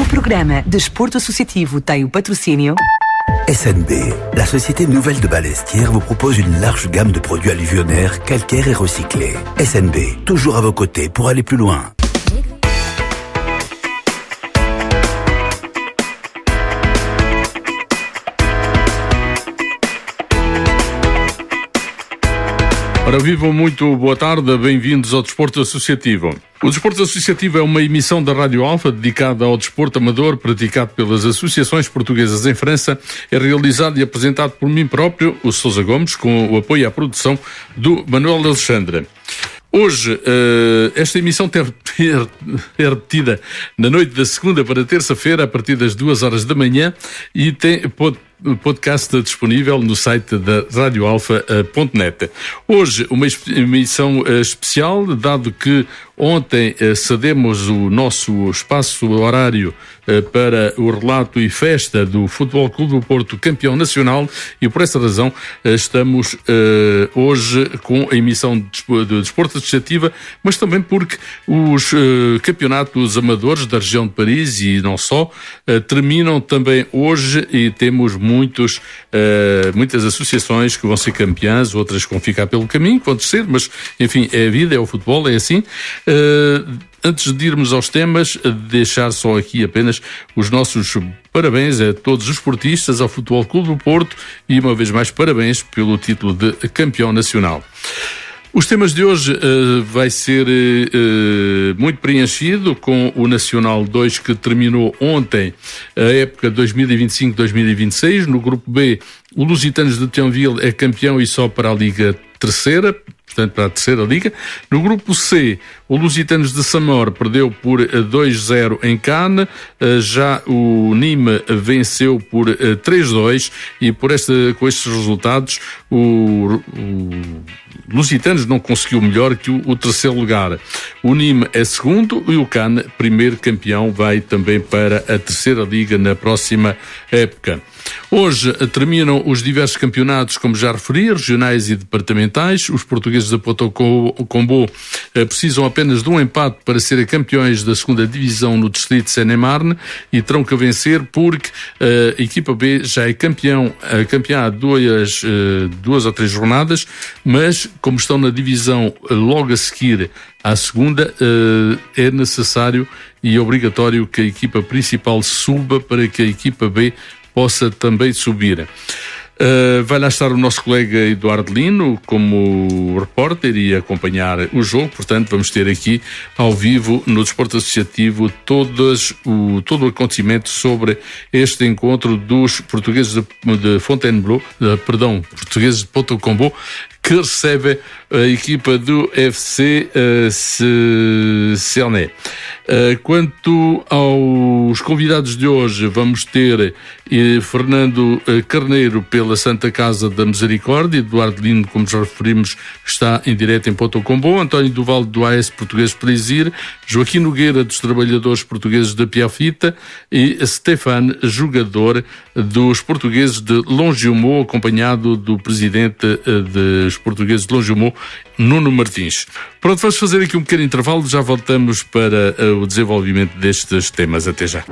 programa Desporto Associativo tem o patrocínio SNB, la société nouvelle de Balestière vous propose une large gamme de produits alluvionnaires, calcaires et recyclés. SNB, toujours à vos côtés pour aller plus loin. Ora, vivam, muito boa tarde, bem-vindos ao Desporto Associativo. O Desporto Associativo é uma emissão da Rádio Alfa dedicada ao desporto amador praticado pelas associações portuguesas em França. É realizado e apresentado por mim próprio, o Sousa Gomes, com o apoio à produção do Manuel Alexandre. Hoje, esta emissão é repetida na noite da segunda para terça-feira, a partir das 2h da manhã, e tem podcast disponível no site da radioalfa.net. Hoje, uma emissão especial, dado que ontem cedemos o nosso espaço horário para o relato e festa do Futebol Clube do Porto, campeão nacional, e por essa razão estamos hoje com a emissão de Desporto Associativa, mas também porque os campeonatos amadores da região de Paris e não só terminam também hoje, e temos muitas associações que vão ser campeãs, outras que vão ficar pelo caminho, que vão descer, mas enfim, é a vida, é o futebol, é assim. Antes de irmos aos temas, deixar só aqui apenas os nossos parabéns a todos os esportistas, ao Futebol Clube do Porto, e uma vez mais parabéns pelo título de campeão nacional. Os temas de hoje vai ser muito preenchido com o Nacional 2, que terminou ontem a época 2025-2026. No grupo B, o Lusitanos de Thionville é campeão e só para a Liga Terceira, portanto para a Terceira Liga. No grupo C, o Lusitanos de Samor perdeu por 2-0 em Cannes, já o Nîmes venceu por 3-2, e com estes resultados o Lusitanos não conseguiu melhor que o terceiro lugar. O Nîmes é segundo e o Cannes, primeiro campeão, vai também para a Terceira Liga na próxima época. Hoje terminam os diversos campeonatos, como já referi, regionais e departamentais. Os portugueses de Porto Combo precisam apenas de um empate para serem campeões da segunda divisão no distrito de Seine-et-Marne, e terão que vencer porque a equipa B já é campeã há duas ou três jornadas, mas como estão na divisão logo a seguir à segunda, é necessário e obrigatório que a equipa principal suba para que a equipa B possa também subir. Vai lá estar o nosso colega Eduardo Lino como repórter e acompanhar o jogo. Portanto, vamos ter aqui ao vivo no Desporto Associativo todo o acontecimento sobre este encontro dos portugueses de Fontainebleau, portugueses de Porto Combo, que recebe a equipa do FC Cernay. Quanto aos convidados de hoje, vamos ter Fernando Carneiro pela Santa Casa da Misericórdia, Eduardo Lino, como já referimos, está em direto em Porto Combo, António Duval do AS Português Plaisir, Joaquim Nogueira dos Trabalhadores Portugueses da Piafita e Stefan, jogador dos Portugueses de Longjumeau, acompanhado do presidente dos Portugueses de Longjumeau, Nuno Martins. Pronto, vamos fazer aqui um pequeno intervalo, já voltamos para o desenvolvimento destes temas. Até já.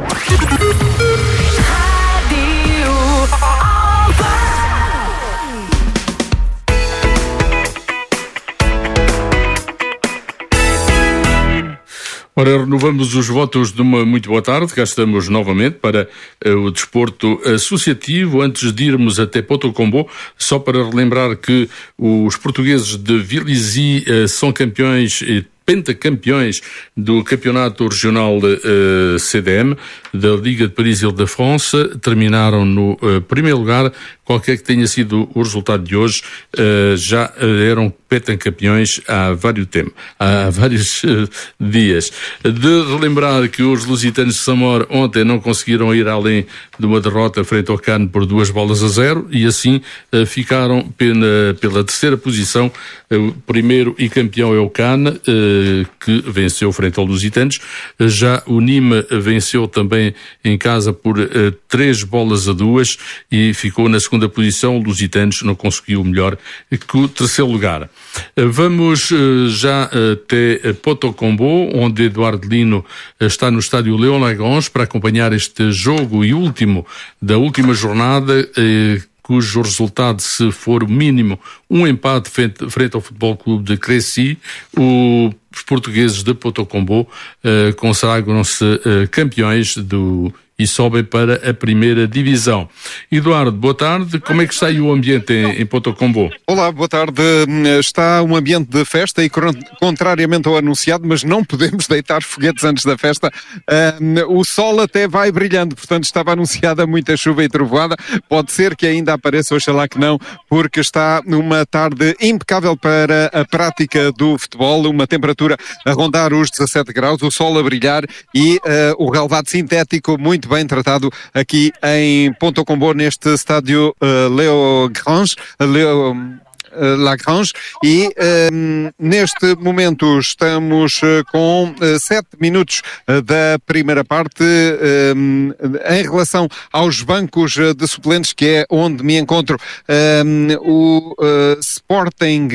Ora, renovamos os votos de uma muito boa tarde. Cá estamos novamente para o Desporto Associativo. Antes de irmos até Porto Combo, só para relembrar que os portugueses de Villizy são campeões pentacampeões do campeonato regional CDM, da Liga de Paris Île-de-France, terminaram no primeiro lugar. Qualquer que tenha sido o resultado de hoje, já eram pentacampeões há vários dias. De relembrar que os lusitanos de Samor ontem não conseguiram ir além de uma derrota frente ao Cannes por 2-0 e assim ficaram pela terceira posição. O primeiro e campeão é o Cannes, que venceu frente ao Lusitanos. Já o Nîmes venceu também em casa por 3-2 e ficou na segunda posição. O Lusitanos não conseguiu o melhor que o terceiro lugar. Vamos já até Potocombo, onde Eduardo Lino está no estádio Léon Lagrange para acompanhar este jogo e último da última jornada, cujo resultado, se for o mínimo, um empate frente ao Futebol Clube de Crécy. Os portugueses de Potocombo consagram-se campeões e sobem para a primeira divisão. Eduardo, boa tarde. Como é que está aí o ambiente em Potocombo? Olá, boa tarde. Está um ambiente de festa e, contrariamente ao anunciado, mas não podemos deitar foguetes antes da festa. O sol até vai brilhando, portanto estava anunciada muita chuva e trovoada. Pode ser que ainda apareça, oxalá que não, porque está uma tarde impecável para a prática do futebol, uma temperatura a rondar os 17 graus, o sol a brilhar e o relvado sintético muito bem tratado aqui em Potocombo, neste estádio Léon Lagrange, e neste momento estamos com 7 minutos da primeira parte. Em relação aos bancos de suplentes, que é onde me encontro, o Sporting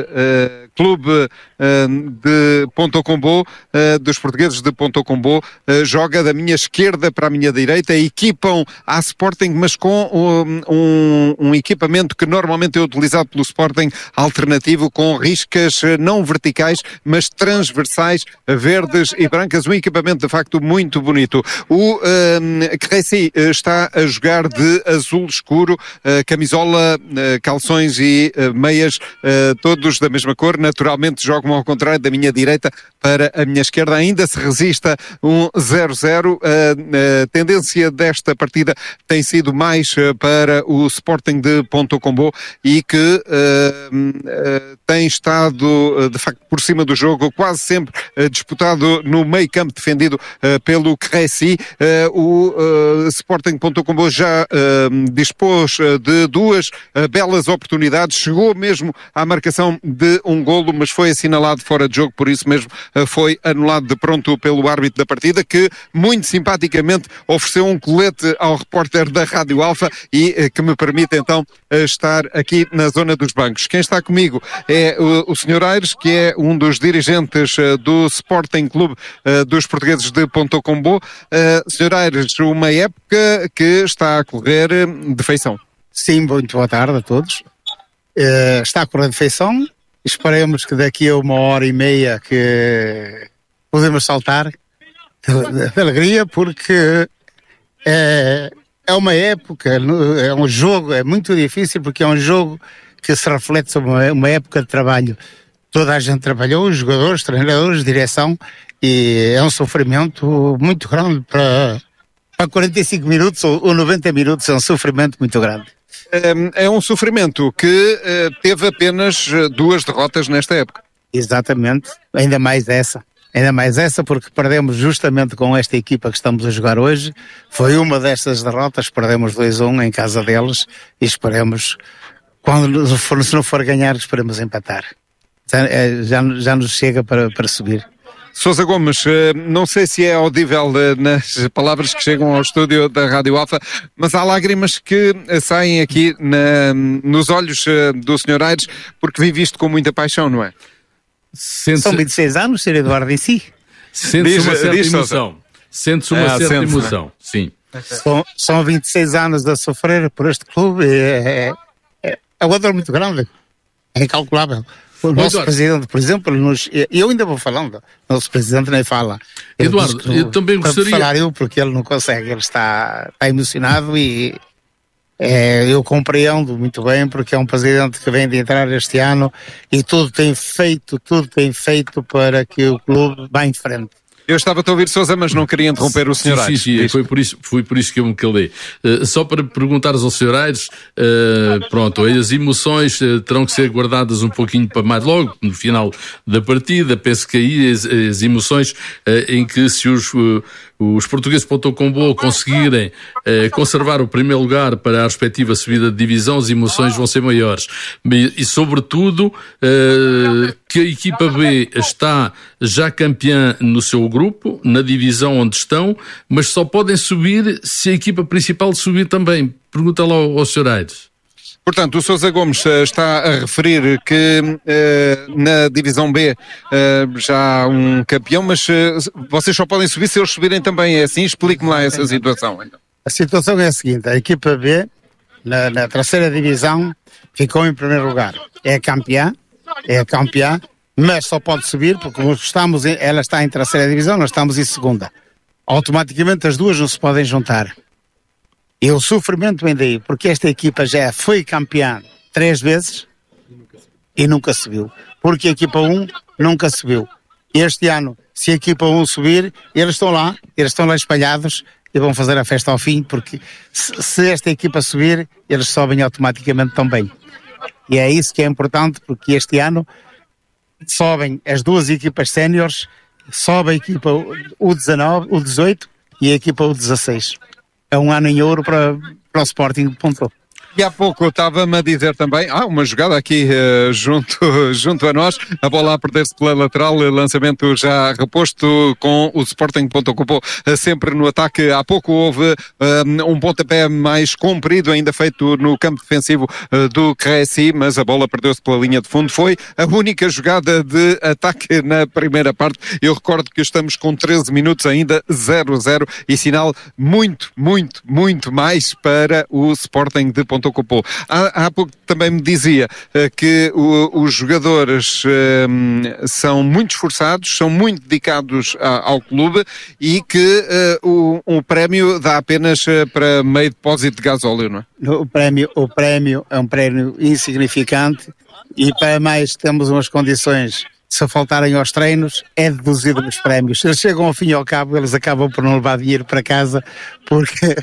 Clube de Potocombo, dos portugueses de Potocombo, joga da minha esquerda para a minha direita. Equipam a Sporting, mas com um equipamento que normalmente é utilizado pelo Sporting, alternativo, com riscas não verticais, mas transversais, verdes e brancas. Um equipamento de facto muito bonito. O Crécy está a jogar de azul escuro, camisola, calções e meias, todos da mesma cor. Naturalmente jogam ao contrário, da minha direita para a minha esquerda. Ainda se resista um 0-0. A tendência desta partida tem sido mais para o Sporting de Potocombo e que tem estado de facto por cima do jogo, quase sempre disputado no meio campo, defendido pelo Crécy. O Sporting Potocombo já dispôs de 2 belas oportunidades, chegou mesmo à marcação de um golo, mas foi assinalado fora de jogo, por isso mesmo foi anulado de pronto pelo árbitro da partida, que muito simpaticamente ofereceu um colete ao repórter da Rádio Alfa e que me permite então estar aqui na zona dos bancos. Quem está comigo é o Sr. Aires, que é um dos dirigentes do Sporting Clube dos portugueses de Potocombo. Sr. Aires, uma época que está a correr de feição. Sim, muito boa tarde a todos. Está a correr de feição. Esperemos que daqui a 1h30 que podemos saltar de alegria, porque é uma época, é um jogo, é muito difícil, porque é um jogo que se reflete sobre uma época de trabalho. Toda a gente trabalhou, os jogadores, treinadores, direção, e é um sofrimento muito grande para 45 minutos ou 90 minutos, é um sofrimento muito grande. É um sofrimento que teve apenas 2 derrotas nesta época. Exatamente, ainda mais essa, porque perdemos justamente com esta equipa que estamos a jogar hoje. Foi uma destas derrotas, perdemos 2-1 em casa deles e esperemos, se não for ganhar, esperemos empatar. Já nos chega para subir. Sousa Gomes, não sei se é audível nas palavras que chegam ao estúdio da Rádio Alfa, mas há lágrimas que saem aqui nos olhos do Sr. Aires, porque vive isto com muita paixão, não é? São 26 anos, Sr. Eduardo, em si. Sente-se uma certa emoção. Sente-se uma certa emoção, sim. São 26 anos a sofrer por este clube, é uma dor muito grande, é incalculável. O nosso presidente, por exemplo, eu ainda vou falando, o nosso presidente nem fala. Eduardo, eu também gostaria... falar porque ele não consegue, ele está emocionado e eu compreendo muito bem, porque é um presidente que vem de entrar este ano e tudo tem feito para que o clube vá em frente. Eu estava a ouvir, Sousa, mas não queria interromper o Sr. Aires. Sim, foi por isso que eu me calei. Só para perguntares ao Sr. Aires, pronto, as emoções terão que ser guardadas um pouquinho para mais logo, no final da partida. Penso que aí as emoções em que se o os portugueses de Comboa conseguirem conservar o primeiro lugar para a respectiva subida de divisão, as emoções vão ser maiores. E, sobretudo, que a equipa B está já campeã no seu grupo, na divisão onde estão, mas só podem subir se a equipa principal subir também. Pergunta lá ao Sr. Aires. Portanto, o Sousa Gomes está a referir que na divisão B já há um campeão, mas vocês só podem subir se eles subirem também. É assim? Explique-me lá essa situação. Então. A situação é a seguinte: a equipa B, na terceira divisão, ficou em primeiro lugar. É campeã, mas só pode subir porque ela está em terceira divisão, nós estamos em segunda. Automaticamente as duas não se podem juntar. E o sofrimento vem daí, porque esta equipa já foi campeã 3 vezes e nunca subiu. Porque a equipa 1 nunca subiu. Este ano, se a equipa 1 subir, eles estão lá espalhados e vão fazer a festa ao fim, porque se esta equipa subir, eles sobem automaticamente também. E é isso que é importante, porque este ano sobem as duas equipas séniores, sobe a equipa U19, U18 e a equipa U16. É um ano em ouro para o Sporting de Ponto. E há pouco estava-me a dizer também, uma jogada aqui junto a nós, a bola a perder-se pela lateral, lançamento já reposto com o Sporting ponto ocupou sempre no ataque. Há pouco houve um pontapé mais comprido, ainda feito no campo defensivo do Cresci, mas a bola perdeu-se pela linha de fundo. Foi a única jogada de ataque na primeira parte. Eu recordo que estamos com 13 minutos ainda, 0-0, e sinal muito mais para o Sporting de Ponto Ocupou. Há pouco também me dizia que os jogadores são muito esforçados, são muito dedicados ao clube e que o prémio dá apenas para meio depósito de gasóleo, não é? O prémio é um prémio insignificante e para mais temos umas condições. Se faltarem aos treinos, é deduzido nos prémios. Eles chegam ao fim e ao cabo, eles acabam por não levar dinheiro para casa porque...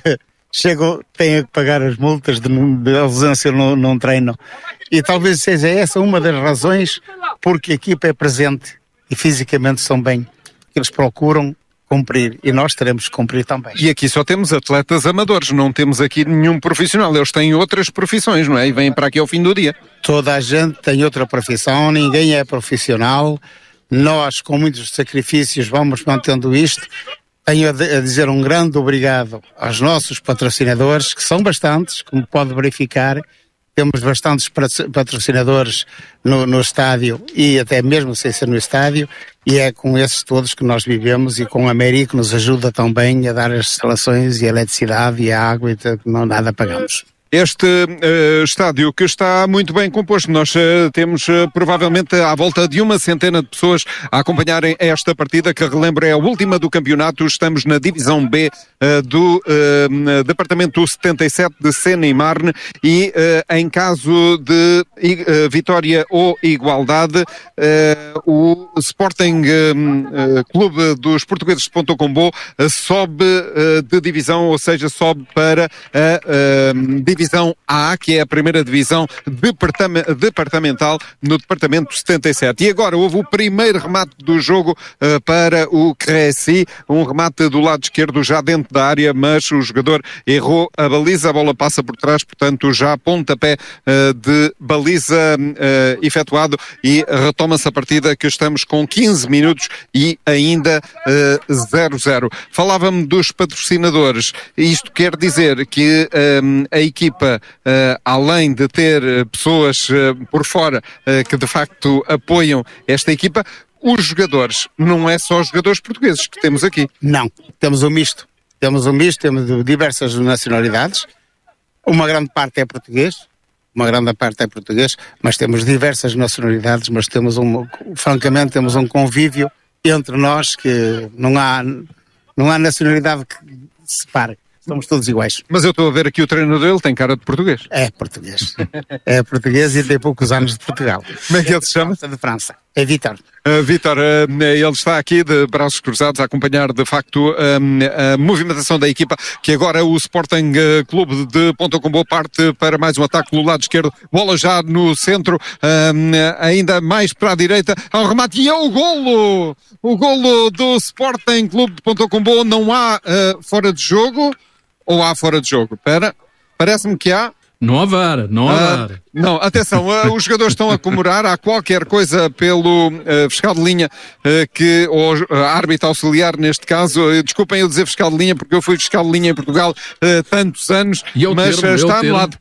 têm a pagar as multas de ausência num treino. E talvez seja essa uma das razões porque a equipa é presente e fisicamente estão bem. Eles procuram cumprir e nós teremos que cumprir também. E aqui só temos atletas amadores, não temos aqui nenhum profissional. Eles têm outras profissões, não é? E vêm para aqui ao fim do dia. Toda a gente tem outra profissão, ninguém é profissional. Nós, com muitos sacrifícios, vamos mantendo isto. Tenho a dizer um grande obrigado aos nossos patrocinadores, que são bastantes, como pode verificar. Temos bastantes patrocinadores no estádio e até mesmo sem ser no estádio, e é com esses todos que nós vivemos e com a Meri que nos ajuda também a dar as instalações e a eletricidade e a água, e não nada pagamos. Este estádio que está muito bem composto, nós temos provavelmente à volta de 100 de pessoas a acompanharem esta partida, que relembro é a última do campeonato. Estamos na divisão B do departamento 77 de Sena e Marne e em caso de vitória ou igualdade, o Sporting Clube dos Portugueses de Ponto Comboa sobe de divisão, ou seja, sobe para a divisão A, que é a primeira divisão departamental no departamento 77. E agora houve o primeiro remate do jogo para o Cresci, um remate do lado esquerdo já dentro da área, mas o jogador errou a baliza, a bola passa por trás, portanto já pontapé de baliza efetuado e retoma-se a partida, que estamos com 15 minutos e ainda 0-0. Falava-me dos patrocinadores. Isto quer dizer que a equipa, além de ter pessoas por fora que de facto apoiam esta equipa, os jogadores, não é só os jogadores portugueses que temos aqui. Não, temos um misto. Temos de diversas nacionalidades. Uma grande parte é português, mas temos diversas nacionalidades, mas francamente temos um convívio entre nós que não há nacionalidade que separe. Somos todos iguais. Mas eu estou a ver aqui o treinador, ele tem cara de português. É português. É português e tem poucos anos de Portugal. Como é que ele se chama? De França. É Vítor. Vítor, ele está aqui de braços cruzados a acompanhar de facto a movimentação da equipa, que agora o Sporting Clube de Ponta Combo parte para mais um ataque pelo lado esquerdo, bola já no centro, ainda mais para a direita, ao remate, e é o golo do Sporting Clube de Ponta Combo. Não há fora de jogo, ou há fora de jogo? Parece-me que há. Não há VAR. Não, atenção, os jogadores estão a comemorar, há qualquer coisa pelo fiscal de linha, ou árbitro auxiliar neste caso, desculpem eu dizer fiscal de linha, porque eu fui fiscal de linha em Portugal tantos anos, mas está anulado.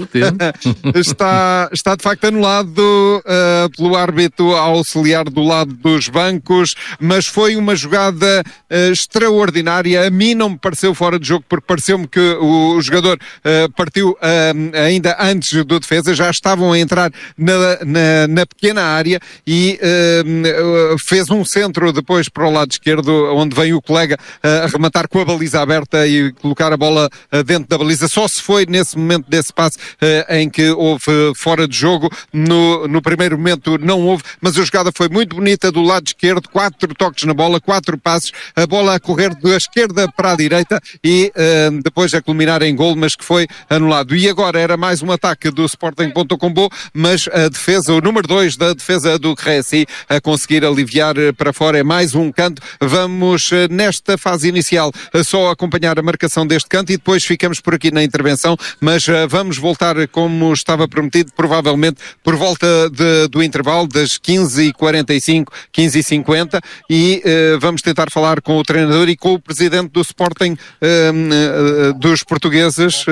Está de facto anulado pelo árbitro auxiliar do lado dos bancos, mas foi uma jogada extraordinária. A mim não me pareceu fora de jogo, porque pareceu-me que o jogador partiu ainda antes do defesa, já estavam a entrar na pequena área e fez um centro depois para o lado esquerdo, onde veio o colega a rematar com a baliza aberta e colocar a bola dentro da baliza. Só se foi nesse momento desse passe em que houve fora de jogo. No primeiro momento não houve, mas a jogada foi muito bonita do lado esquerdo, 4 toques na bola, 4 passes, a bola a correr da esquerda para a direita e depois a culminar em gol, mas que foi anulado. E agora era mais um ataque do Sporting Ponta Combo, mas a defesa, o número 2 da defesa do Reci, a conseguir aliviar para fora. É mais um canto. Vamos nesta fase inicial só acompanhar a marcação deste canto e depois ficamos por aqui na intervenção, mas vamos voltar como estava prometido, provavelmente por volta do intervalo das 15h45, 15h50, e vamos tentar falar com o treinador e com o presidente do Sporting dos portugueses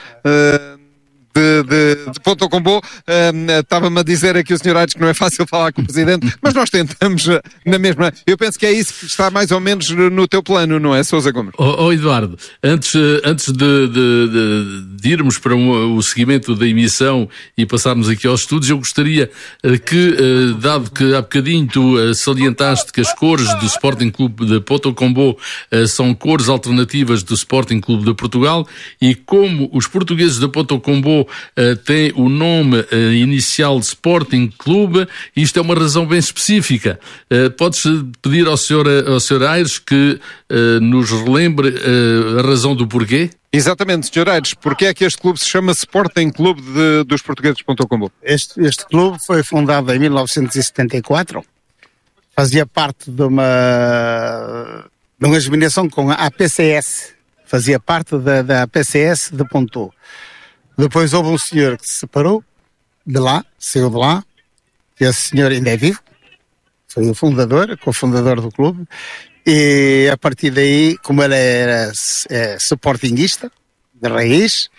de Ponta Combo. Estava-me a dizer aqui o Sr. Aires que não é fácil falar com o Presidente, mas nós tentamos na mesma. Eu penso que é isso que está mais ou menos no teu plano, não é, Sousa Gomes? Eduardo, antes de irmos para o seguimento da emissão e passarmos aqui aos estudos, eu gostaria que, dado que há bocadinho tu salientaste que as cores do Sporting Clube de Ponta Combo são cores alternativas do Sporting Clube de Portugal, e como os portugueses de Ponta Combo tem o nome inicial de Sporting Clube, isto é uma razão bem específica. Podes pedir ao Sr. Aires que nos relembre a razão do porquê? Exatamente, Sr. Aires, porque é que este clube se chama Sporting Clube dos portugueses de Ponta Combo? Este clube foi fundado em 1974, fazia parte de uma examinação com a APCS, fazia parte da APCS de Ponto. Depois houve um senhor que se separou de lá, saiu de lá, e esse senhor ainda é vivo, foi o fundador, cofundador do clube, e a partir daí, como ele era sportinguista, de raiz,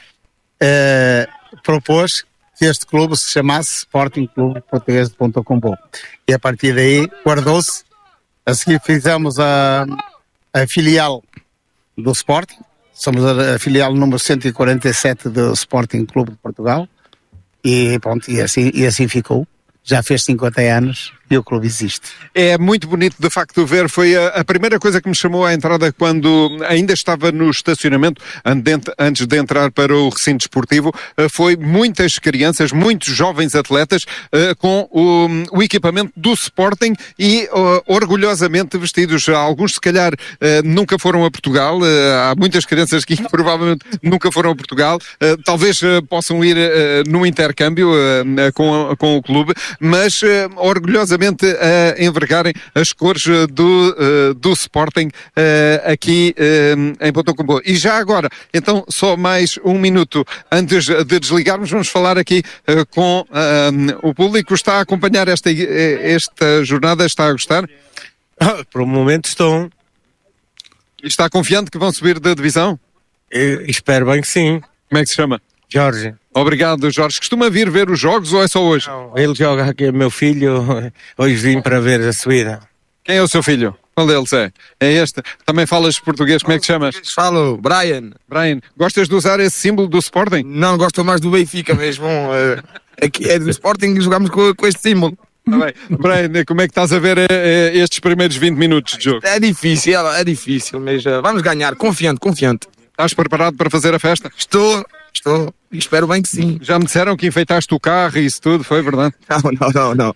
propôs que este clube se chamasse Sporting Clube Português de Ponta Combo. E a partir daí, guardou-se. A seguir fizemos a filial do Sporting. Somos a filial número 147 do Sporting Clube de Portugal e pronto, e assim ficou. Já fez 50 anos e o clube existe. É muito bonito de facto ver, foi a primeira coisa que me chamou à entrada quando ainda estava no estacionamento, antes de entrar para o recinto esportivo, foi muitas crianças, muitos jovens atletas com o equipamento do Sporting e orgulhosamente vestidos. Alguns se calhar nunca foram a Portugal, há muitas crianças que provavelmente nunca foram a Portugal, talvez possam ir no intercâmbio com o clube, mas orgulhosamente a envergarem as cores do Sporting aqui em Ponta Combo. E já agora, então, só mais um minuto antes de desligarmos, vamos falar aqui com o público. Está a acompanhar esta jornada? Está a gostar? Por um momento estou. Está confiante que vão subir da divisão? Espero bem que sim. Como é que se chama? Jorge. Obrigado, Jorge. Costuma vir ver os jogos ou é só hoje? Não, ele joga aqui, meu filho. Hoje vim para ver a subida. Quem é o seu filho? Qual deles é? É este? Também falas português, como é que te chamas? Falo, Brian. Brian, gostas de usar esse símbolo do Sporting? Não, gosto mais do Benfica mesmo. Aqui é do Sporting e jogamos com este símbolo. Tá bem. Brian, como é que estás a ver estes primeiros 20 minutos de jogo? É difícil, mas vamos ganhar, confiante. Estás preparado para fazer a festa? Estou, e espero bem que sim. Já me disseram que enfeitaste o carro e isso tudo, foi verdade? Não.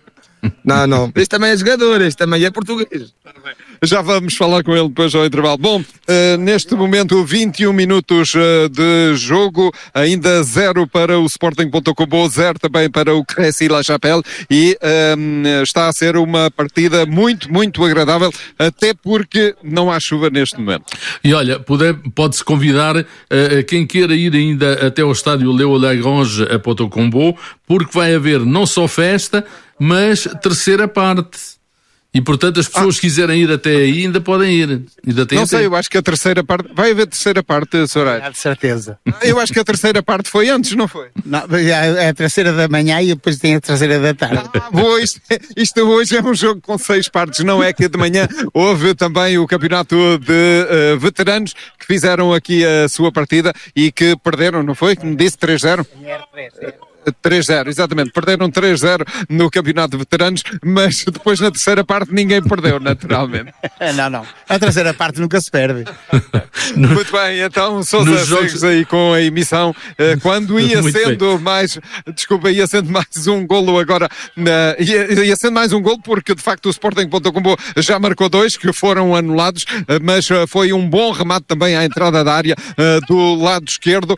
Não. Este também é jogador, este também é português. Já vamos falar com ele depois ao intervalo. Bom, neste momento 21 minutos de jogo, ainda 0 para o Sporting.com, 0 também para o Crécy-La Chapelle e está a ser uma partida muito, muito agradável, até porque não há chuva neste momento. E olha, pode-se convidar quem queira ir ainda até ao estádio Léo Lagrange a Potocombo, porque vai haver não só festa, mas terceira parte. E, portanto, as pessoas que quiserem ir até aí ainda podem ir. Não sei, eu acho que a terceira parte... Vai haver terceira parte, Soraya? De certeza. Eu acho que a terceira parte foi antes, não foi? Não, é a terceira da manhã e depois tem a terceira da tarde. Isto hoje é um jogo com 6 partes, não é que de manhã houve também o campeonato de veteranos que fizeram aqui a sua partida e que perderam, não foi? Que me disse 3-0? 3-0, exatamente, perderam 3-0 no campeonato de veteranos, mas depois na terceira parte ninguém perdeu, naturalmente. Não, a terceira parte nunca se perde. Muito bem, então Sousa, segues aí com a emissão, quando ia sendo mais, ia sendo mais um golo agora, ia sendo mais um golo porque de facto o Sporting.com já marcou 2 que foram anulados, mas foi um bom remate também à entrada da área do lado esquerdo,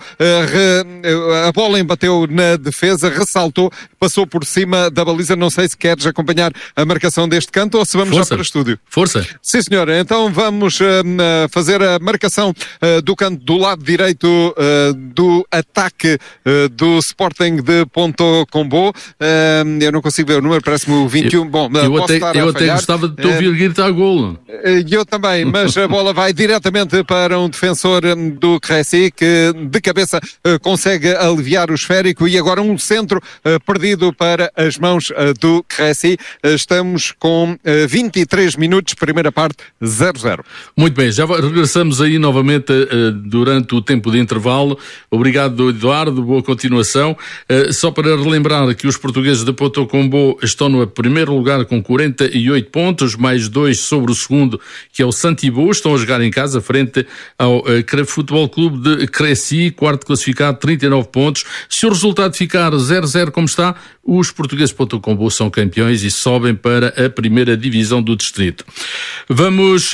a bola embateu na defesa, ressaltou, passou por cima da baliza. Não sei se queres acompanhar a marcação deste canto ou se vamos já para o estúdio. Força! Sim, senhor. Então vamos fazer a marcação do canto do lado direito do ataque do Sporting de Ponto-Combo. Eu não consigo ver o número, parece-me o 21. Eu até gostava de te ouvir gritar golo. Eu também, mas a bola vai diretamente para um defensor do Crécy que de cabeça consegue aliviar o esférico e agora um centro perdido para as mãos do Crécy. Estamos com 23 minutos, primeira parte, 0-0. Muito bem, já regressamos aí novamente durante o tempo de intervalo. Obrigado, Eduardo, boa continuação. Só para relembrar que os portugueses de Potocombo estão no primeiro lugar com 48 pontos, mais 2 sobre o segundo, que é o Santibou. Estão a jogar em casa frente ao Futebol Clube de Crécy, quarto classificado, 39 pontos. Se o resultado ficar 0-0 como está, os portugueses de Potocombo são campeões e sobem para a primeira divisão do distrito. Vamos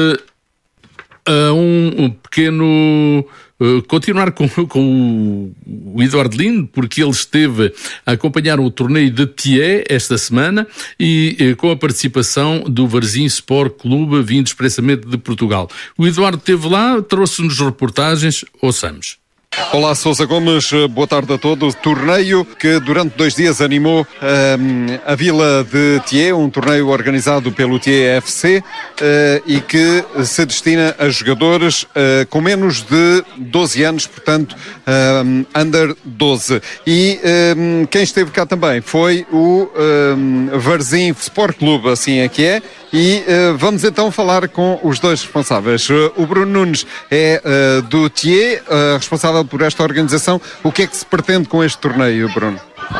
a um pequeno... continuar com o Eduardo Lino, porque ele esteve a acompanhar o torneio de Thiers esta semana e com a participação do Varzim Sport Clube, vindo expressamente de Portugal. O Eduardo esteve lá, trouxe-nos reportagens, ouçamos. Olá, Sousa Gomes, boa tarde a todos. Torneio que durante 2 dias animou a vila de Thiers, um torneio organizado pelo Thiers FC e que se destina a jogadores com menos de 12 anos, portanto, under 12. E quem esteve cá também foi o Varzim Sport Clube, assim é que é. E vamos então falar com os dois responsáveis. O Bruno Nunes é do Thiers, responsável por esta organização. O que é que se pretende com este torneio, Bruno?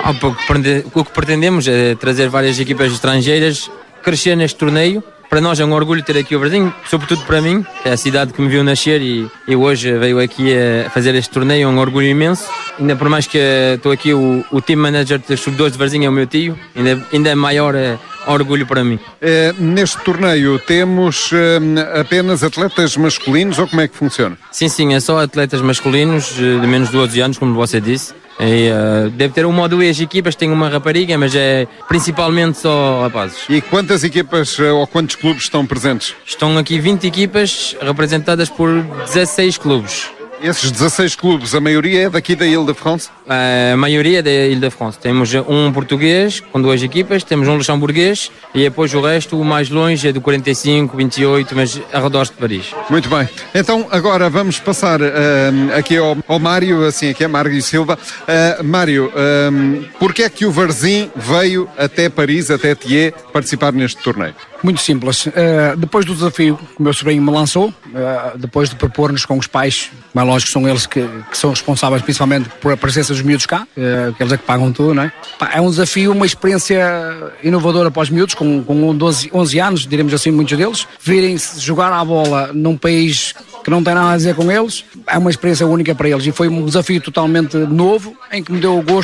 O que pretendemos é trazer várias equipas estrangeiras, crescer neste torneio. Para nós é um orgulho ter aqui o Varzim, sobretudo para mim, que é a cidade que me viu nascer e hoje veio aqui a fazer este torneio, é um orgulho imenso. Ainda por mais que estou aqui, o team manager dos sub-12 de Varzim é o meu tio, ainda é maior orgulho para mim. Neste torneio temos apenas atletas masculinos ou como é que funciona? Sim, é só atletas masculinos de menos de 12 anos, como você disse. Deve ter uma ou duas equipas, tem uma rapariga, mas é principalmente só rapazes. E quantas equipas ou quantos clubes estão presentes? Estão aqui 20 equipas representadas por 16 clubes. Esses 16 clubes, a maioria é daqui da Île-de-France? A maioria é da Île-de-France. Temos um português com 2 equipas, temos um luxemburguês e depois o resto, o mais longe, é do 45, 28, mas arredores de Paris. Muito bem. Então agora vamos passar aqui ao Mário, assim aqui é Mário Silva. Mário, porquê é que o Varzim veio até Paris, até Thiers, participar neste torneio? Muito simples. Depois do desafio que o meu sobrinho me lançou, depois de propor-nos com os pais, mas lógico que são eles que são responsáveis principalmente por a presença dos miúdos cá, que eles é que pagam tudo, não é? É um desafio, uma experiência inovadora para os miúdos, com 11 anos, diremos assim, muitos deles, virem-se jogar à bola num país que não tem nada a dizer com eles, é uma experiência única para eles e foi um desafio totalmente novo, em que me deu o gosto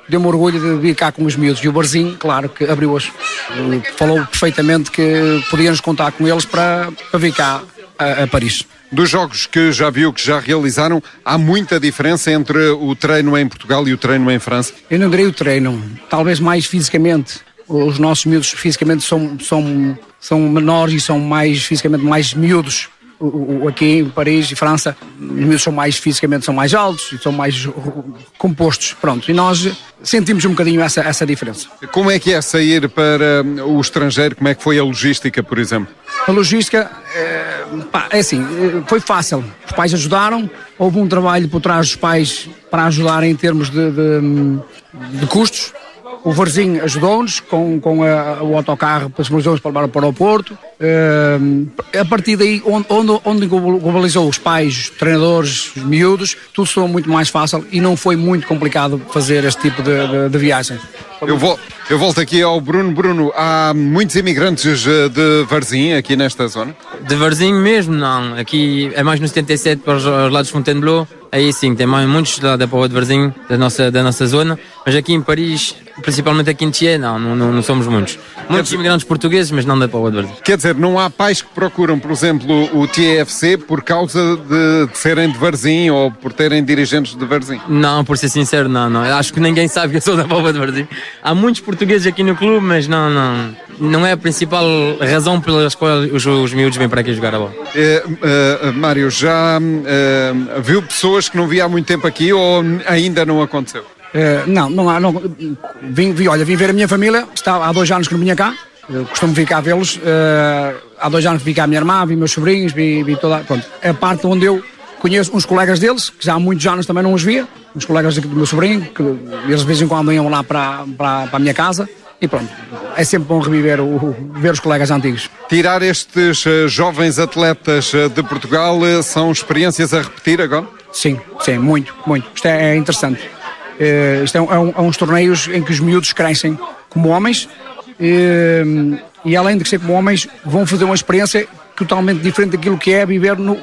deu-me orgulho de vir cá com os miúdos. E o Varzim, claro, que abriu-as. Falou perfeitamente que podíamos contar com eles para vir cá a Paris. Dos jogos que já viu, que já realizaram, há muita diferença entre o treino em Portugal e o treino em França? Eu não direi o treino, talvez mais fisicamente. Os nossos miúdos fisicamente são menores e são fisicamente mais miúdos. Aqui em Paris e França, os miúdos fisicamente são mais altos e são mais compostos. Pronto, e nós sentimos um bocadinho essa diferença. Como é que é sair para o estrangeiro? Como é que foi a logística, por exemplo? A logística, é assim, foi fácil. Os pais ajudaram, houve um trabalho por trás dos pais para ajudar em termos de custos. O Varzim ajudou-nos com o autocarro para levar para o aeroporto. A partir daí, onde globalizou os pais, os treinadores, os miúdos, tudo se tornou muito mais fácil e não foi muito complicado fazer este tipo de viagem. Eu volto aqui ao Bruno. Bruno, há muitos imigrantes de Varzim aqui nesta zona? De Varzim mesmo, não. Aqui é mais no 77 para os lados de Fontainebleau. Aí sim, tem muitos lá da Póvoa de Varzim, da nossa zona. Mas aqui em Paris, principalmente aqui em Thiers, não somos muitos. Muitos imigrantes portugueses, mas não da Póvoa de Varzim. Quer dizer, não há pais que procuram, por exemplo, o TFC por causa de serem de Varzim ou por terem dirigentes de Varzim? Não, por ser sincero, não. Acho que ninguém sabe que eu sou da Póvoa de Varzim. Há muitos portugueses aqui no clube, mas não é a principal razão pelas quais os miúdos vêm para aqui jogar a bola. Mário, já viu pessoas que não via há muito tempo aqui ou ainda não aconteceu? Não há. Vim ver a minha família. Há 2 anos que não vinha cá. Eu costumo vir cá vê-los. Há 2 anos que vi cá a minha irmã, vi meus sobrinhos, vi toda. Pronto. É a parte onde eu conheço uns colegas deles, que já há muitos anos também não os via. Uns colegas do meu sobrinho, que eles de vez em quando iam lá para a minha casa. E pronto, é sempre bom reviver, ver os colegas antigos. Tirar estes jovens atletas de Portugal são experiências a repetir agora? Sim, muito. Isto é interessante. Isto é uns torneios em que os miúdos crescem como homens e além de ser como homens, vão fazer uma experiência totalmente diferente daquilo que é viver no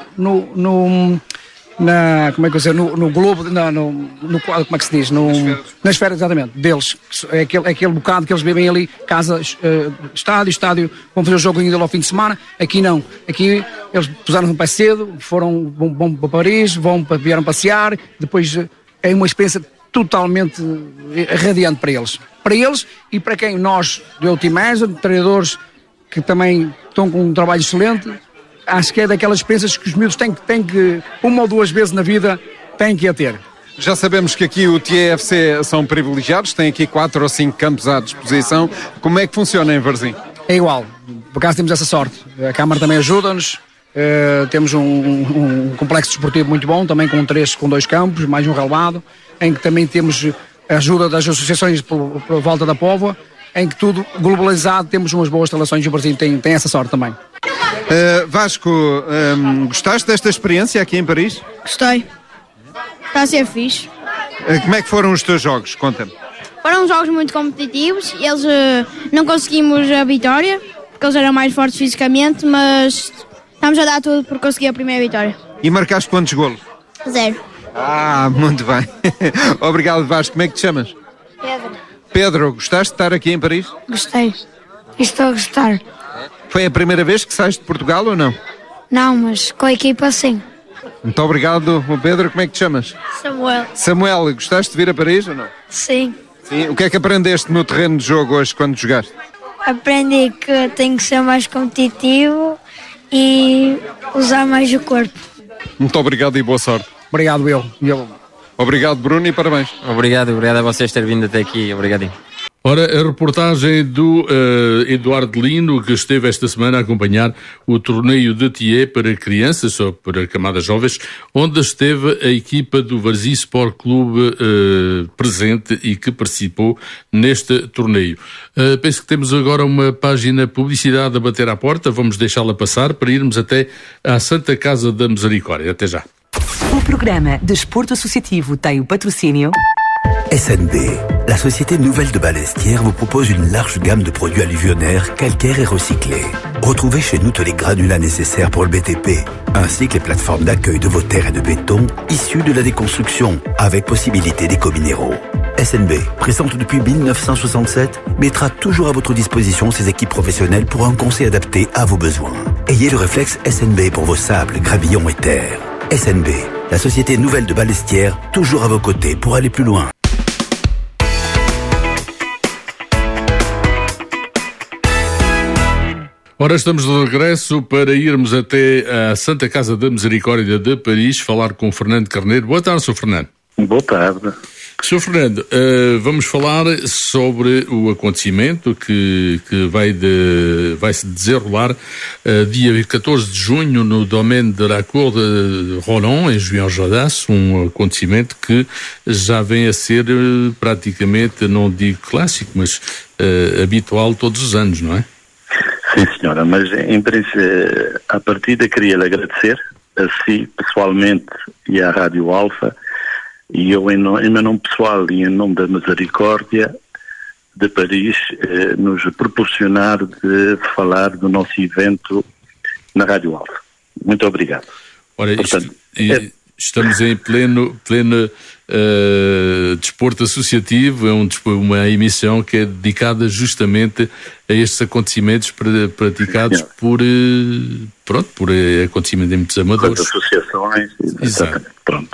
globo, como é que se diz? Na esfera, exatamente, deles. É aquele bocado que eles vivem ali, casa, estádio, vão fazer o jogo ainda ao fim de semana. Aqui não. Aqui eles puseram-se um pé cedo, vão para Paris, vieram passear, depois é uma experiência totalmente radiante para eles. Para eles e para quem nós, do Team Manager, treinadores que também estão com um trabalho excelente. Acho que é daquelas experiências que os miúdos têm que 1 ou 2 vezes na vida, têm que a ter. Já sabemos que aqui o TFC são privilegiados, tem aqui 4 ou 5 campos à disposição. Como é que funciona em Varzim? É igual, por acaso temos essa sorte. A Câmara também ajuda-nos, temos um complexo desportivo muito bom, também com 2 campos, mais um relevado, em que também temos a ajuda das associações por volta da Póvoa, em que tudo globalizado, temos umas boas relações e o Varzim tem essa sorte também. Vasco, gostaste desta experiência aqui em Paris? Gostei. Está a ser fixe. Como é que foram os teus jogos? Conta-me. Foram jogos muito competitivos. Eles não conseguimos a vitória, porque eles eram mais fortes fisicamente, mas estamos a dar tudo por conseguir a primeira vitória. E marcaste quantos golos? 0. Muito bem. Obrigado, Vasco. Como é que te chamas? Pedro. Pedro, gostaste de estar aqui em Paris? Gostei. Estou a gostar. Foi a primeira vez que sais de Portugal ou não? Não, mas com a equipa sim. Muito obrigado, Pedro. Como é que te chamas? Samuel. Samuel, gostaste de vir a Paris ou não? Sim. Sim. O que é que aprendeste no terreno de jogo hoje quando jogaste? Aprendi que tenho que ser mais competitivo e usar mais o corpo. Muito obrigado e boa sorte. Obrigado, eu. Obrigado, Bruno, e parabéns. Obrigado a vocês terem vindo até aqui. Obrigadinho. Ora, a reportagem do Eduardo Lino, que esteve esta semana a acompanhar o torneio de Thiers para crianças, ou para camadas jovens, onde esteve a equipa do Varzim Sport Clube presente e que participou neste torneio. Penso que temos agora uma página publicidade a bater à porta, vamos deixá-la passar para irmos até à Santa Casa da Misericórdia. Até já. O programa Desporto Associativo tem o patrocínio SNB, la société nouvelle de Balestière vous propose une large gamme de produits alluvionnaires, calcaires et recyclés. Retrouvez chez nous tous les granulats nécessaires pour le BTP, ainsi que les plateformes d'accueil de vos terres et de béton issues de la déconstruction, avec possibilité d'éco-minéraux. SNB, présente depuis 1967, mettra toujours à votre disposition ses équipes professionnelles pour un conseil adapté à vos besoins. Ayez le réflexe SNB pour vos sables, gravillons et terres. SNB, la société nouvelle de Balestière, toujours à vos côtés pour aller plus loin. Ora, estamos de regresso para irmos até a Santa Casa da Misericórdia de Paris, falar com o Fernando Carneiro. Boa tarde, Sr. Fernando. Boa tarde. Sr. Fernando, vamos falar sobre o acontecimento que vai se desenrolar dia 14 de junho no Domaine de la Cour de Roland, em Juiz-Jordás, um acontecimento que já vem a ser praticamente, não digo clássico, mas habitual todos os anos, não é? Sim, senhora, mas em princípio, à partida queria lhe agradecer a si pessoalmente e à Rádio Alfa, e eu em meu nome pessoal e em nome da Misericórdia de Paris nos proporcionar de falar do nosso evento na Rádio Alfa. Muito obrigado. Ora, portanto, estamos em pleno desporto associativo, é uma emissão que é dedicada justamente a estes acontecimentos praticados por acontecimentos amadores. Associações, exatamente. Pronto.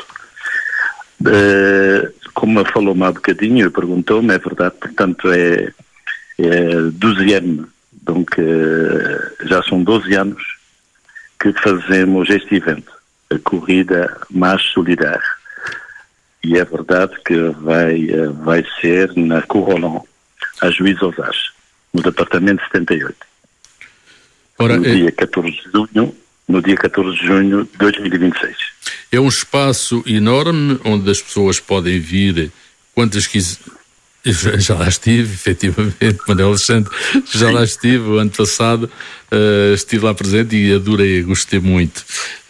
Como falou-me há bocadinho, perguntou-me, é verdade, portanto é 12 anos, donc já são 12 anos que fazemos este evento, a corrida mais solidária. E é verdade que vai ser na Cour Roland, a Juiz-Jordás, no departamento 78. Ora, no dia 14 de junho de 2026. É um espaço enorme onde as pessoas podem vir quantas quiserem. Já lá estive, efetivamente, Manuel Alexandre, já lá estive o ano passado, estive lá presente e adorei, gostei muito.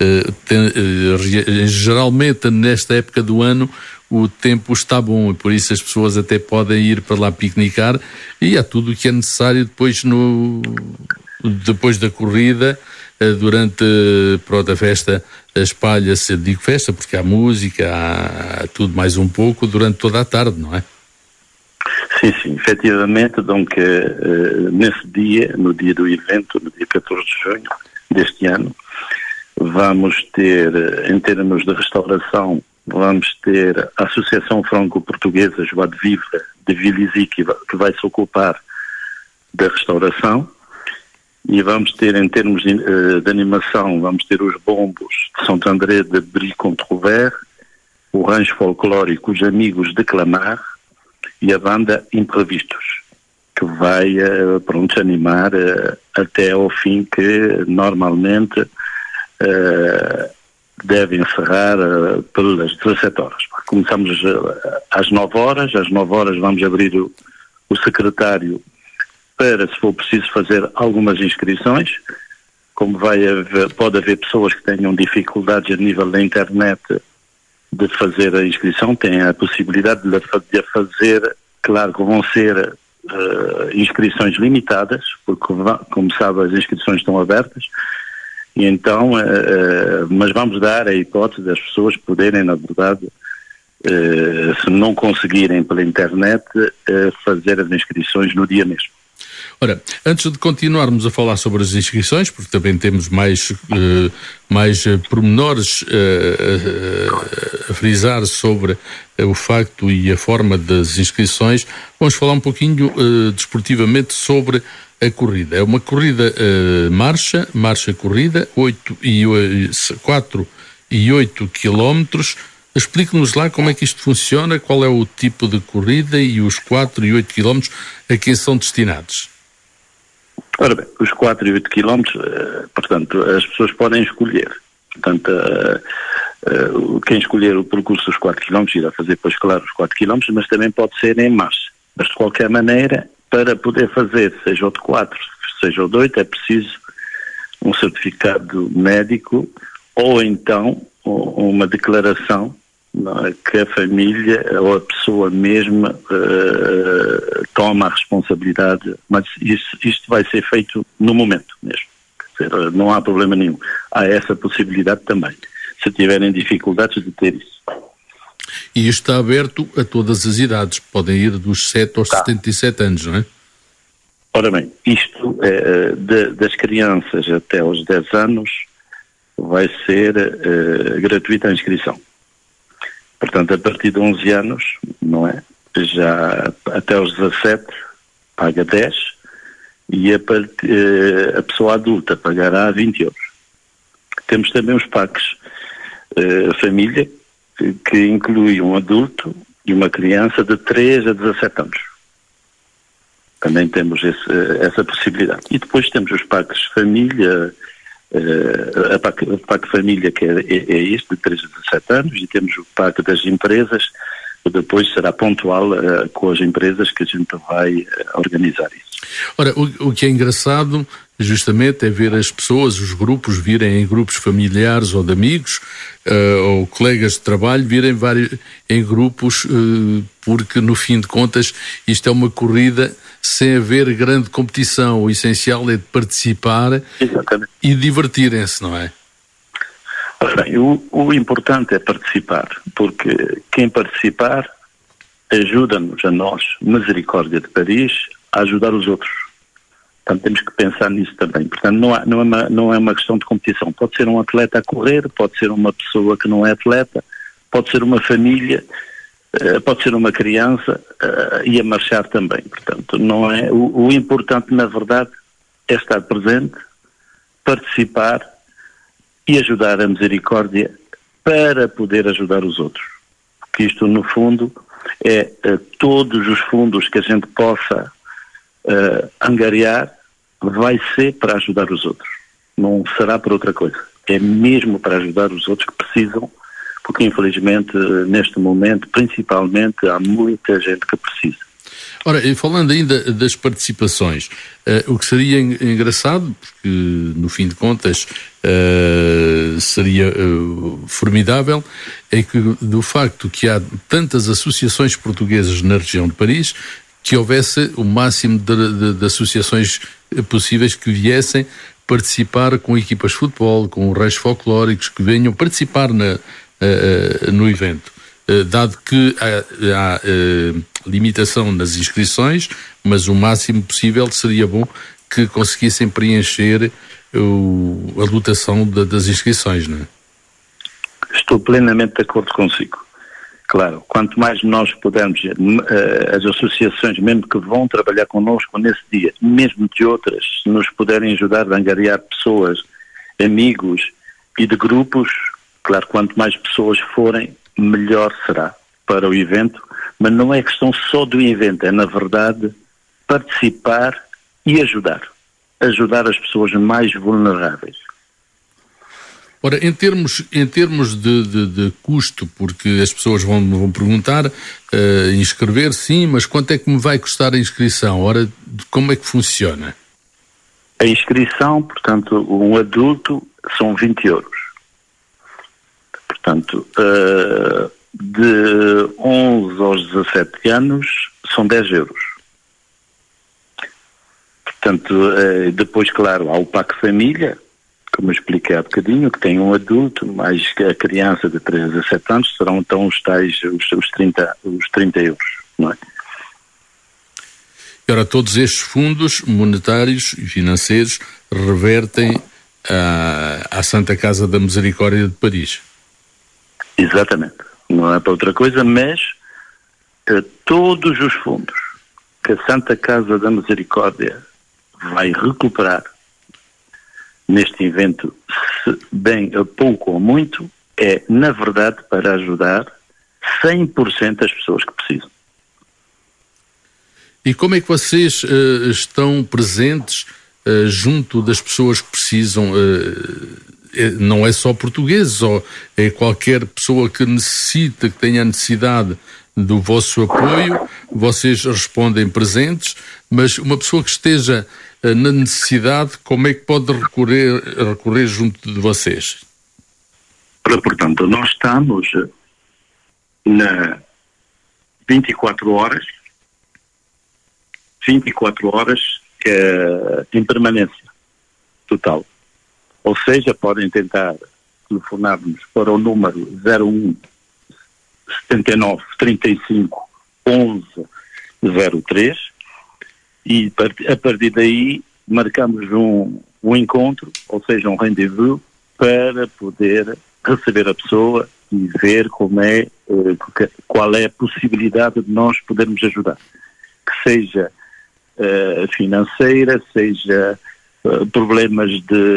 Geralmente, nesta época do ano, o tempo está bom e por isso as pessoas até podem ir para lá piquenicar e há tudo o que é necessário depois da corrida, durante a festa, espalha-se, digo festa porque há música, há tudo mais um pouco durante toda a tarde, não é? Sim, efetivamente, donc, nesse dia, no dia do evento, no dia 14 de junho deste ano, vamos ter, em termos de restauração, vamos ter a Associação Franco-Portuguesa Joie de Vivre de Villizy, que vai se ocupar da restauração, e vamos ter, em termos de animação, vamos ter os bombos de Santo André de Brie-Controvert, o rancho folclórico Os Amigos de Clamart, e a banda Imprevistos, que vai animar até ao fim, que normalmente deve encerrar pelas 17 horas. Começamos às 9 horas, às 9 horas vamos abrir o secretário para, se for preciso, fazer algumas inscrições. Como pode haver pessoas que tenham dificuldades a nível da internet de fazer a inscrição, têm a possibilidade de a fazer. Claro que vão ser inscrições limitadas, porque, como sabe, as inscrições estão abertas, e então, mas vamos dar a hipótese das pessoas poderem, na verdade, se não conseguirem pela internet, fazer as inscrições no dia mesmo. Ora, antes de continuarmos a falar sobre as inscrições, porque também temos mais pormenores a frisar sobre o facto e a forma das inscrições, vamos falar um pouquinho desportivamente sobre a corrida. É uma corrida marcha-corrida, 4 e 8 quilómetros. Explique-nos lá como é que isto funciona, qual é o tipo de corrida e os 4 e 8 quilómetros a quem são destinados. Ora bem, os 4 e 8 quilómetros, portanto, as pessoas podem escolher. Portanto, quem escolher o percurso dos 4 km irá fazer, pois claro, os 4 km, mas também pode ser em marcha. Mas de qualquer maneira, para poder fazer, seja o de 4, seja o de 8, é preciso um certificado médico ou então uma declaração que a família ou a pessoa mesma toma a responsabilidade, mas isto vai ser feito no momento mesmo. Quer dizer, não há problema nenhum. Há essa possibilidade também, se tiverem dificuldades de ter isso. E isto está aberto a todas as idades, podem ir dos 7 aos 77 anos, não é? Ora bem, isto das crianças até aos 10 anos vai ser gratuita a inscrição. Portanto, a partir de 11 anos, não é? Já até aos 17 paga 10 e a pessoa adulta pagará 20 euros. Temos também os PACs família, que inclui um adulto e uma criança de 3 a 17 anos. Também temos essa possibilidade. E depois temos os PACs família, a PAC família, que é este, de 3 a 17 anos, e temos o PAC das empresas, que depois será pontual com as empresas que a gente vai organizar isso. Ora, o que é engraçado justamente é ver as pessoas, os grupos, virem em grupos familiares ou de amigos, ou colegas de trabalho, virem em grupos, porque no fim de contas isto é uma corrida sem haver grande competição. O essencial é de participar. Exatamente. E divertirem-se, não é? Bem, o importante é participar, porque quem participar ajuda-nos, a nós, Misericórdia de Paris, a ajudar os outros. Portanto, temos que pensar nisso também. Portanto, não é uma questão de competição. Pode ser um atleta a correr, pode ser uma pessoa que não é atleta, pode ser uma família, pode ser uma criança e a marchar também. Portanto, não é, o importante, na verdade, é estar presente, participar e ajudar a Misericórdia para poder ajudar os outros. Porque isto, no fundo, é todos os fundos que a gente possa angariar vai ser para ajudar os outros. Não será para outra coisa. É mesmo para ajudar os outros que precisam, porque infelizmente neste momento, principalmente, há muita gente que precisa. Ora, e falando ainda das participações, o que seria engraçado, porque no fim de contas seria formidável, é que do facto que há tantas associações portuguesas na região de Paris, que houvesse o máximo de associações possíveis que viessem participar com equipas de futebol, com reis folclóricos, que venham participar no evento. Dado que há limitação nas inscrições, mas o máximo possível seria bom que conseguissem preencher a lotação das inscrições, não é? Estou plenamente de acordo consigo. Claro, quanto mais nós pudermos, as associações mesmo que vão trabalhar connosco nesse dia, mesmo de outras, se nos puderem ajudar a angariar pessoas, amigos e de grupos, claro, quanto mais pessoas forem, melhor será para o evento, mas não é questão só do evento, é na verdade participar e ajudar as pessoas mais vulneráveis. Ora, em termos de custo, porque as pessoas vão perguntar, inscrever, sim, mas quanto é que me vai custar a inscrição? Ora, como é que funciona? A inscrição, portanto, um adulto são 20 euros. Portanto, de 11 aos 17 anos são 10 euros. Portanto, depois, claro, há o PAC Família, como eu expliquei há bocadinho, que tem um adulto, mais a criança de 3 a 17 anos, serão então os tais, os 30 euros, não é? E ora, todos estes fundos monetários e financeiros revertem à Santa Casa da Misericórdia de Paris. Exatamente. Não é para outra coisa, mas todos os fundos que a Santa Casa da Misericórdia vai recuperar neste evento, se bem a pouco ou muito, é, na verdade, para ajudar 100% as pessoas que precisam. E como é que vocês estão presentes junto das pessoas que precisam? Não é só portugueses, ou é qualquer pessoa que necessita, que tenha a necessidade do vosso apoio, vocês respondem presentes, mas uma pessoa que esteja na necessidade, como é que pode recorrer junto de vocês? Portanto, nós estamos na 24 horas em permanência total. Ou seja, podem tentar telefonar-nos para o número 01 79 35 11 03 e a partir daí marcamos um encontro, ou seja, um rendezvous, para poder receber a pessoa e ver qual é a possibilidade de nós podermos ajudar. Que seja financeira, seja problemas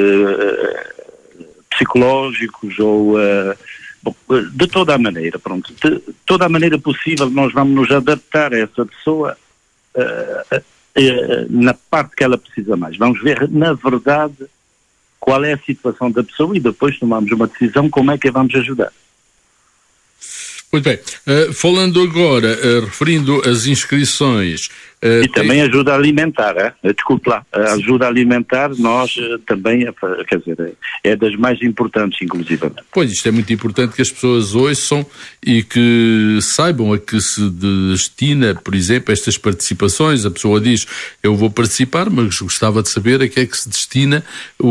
psicológicos ou de toda a maneira, pronto. De toda a maneira possível nós vamos nos adaptar a essa pessoa na parte que ela precisa mais. Vamos ver, na verdade, qual é a situação da pessoa e depois tomamos uma decisão como é que a vamos ajudar. Muito bem. Falando agora, referindo as inscrições... e também ajuda alimentar, desculpe lá, a ajuda alimentar nós também, quer dizer, é das mais importantes, inclusivamente. Pois, isto é muito importante que as pessoas ouçam e que saibam a que se destina, por exemplo, estas participações. A pessoa diz, eu vou participar, mas gostava de saber a que é que se destina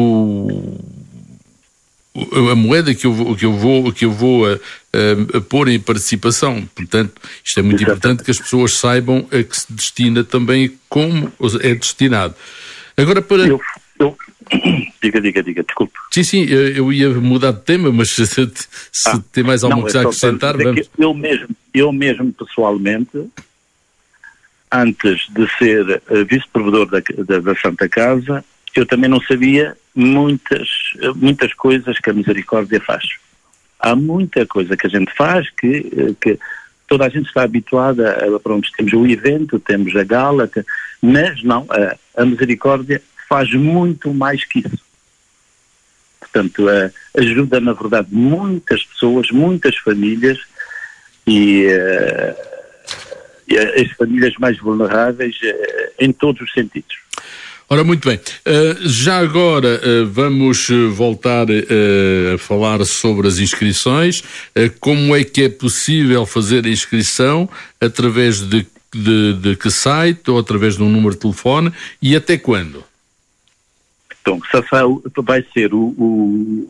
a moeda que eu vou pôr em participação. Portanto, isto é muito importante que as pessoas saibam a que se destina também, como é destinado. Agora para... Diga, desculpe. Sim, eu ia mudar de tema, mas se tem mais alguma coisa a acrescentar, vamos... Eu mesmo, pessoalmente, antes de ser vice-provedor da Santa Casa, eu também não sabia muitas coisas que a Misericórdia faz. Há muita coisa que a gente faz que toda a gente está habituada a, pronto, temos o evento, temos a gala, mas não, a Misericórdia faz muito mais que isso. Portanto, ajuda, na verdade, muitas pessoas, muitas famílias e as famílias mais vulneráveis em todos os sentidos. Ora, muito bem. Já agora vamos voltar a falar sobre as inscrições. Como é que é possível fazer a inscrição? Através de que site ou através de um número de telefone? E até quando? Então, vai ser o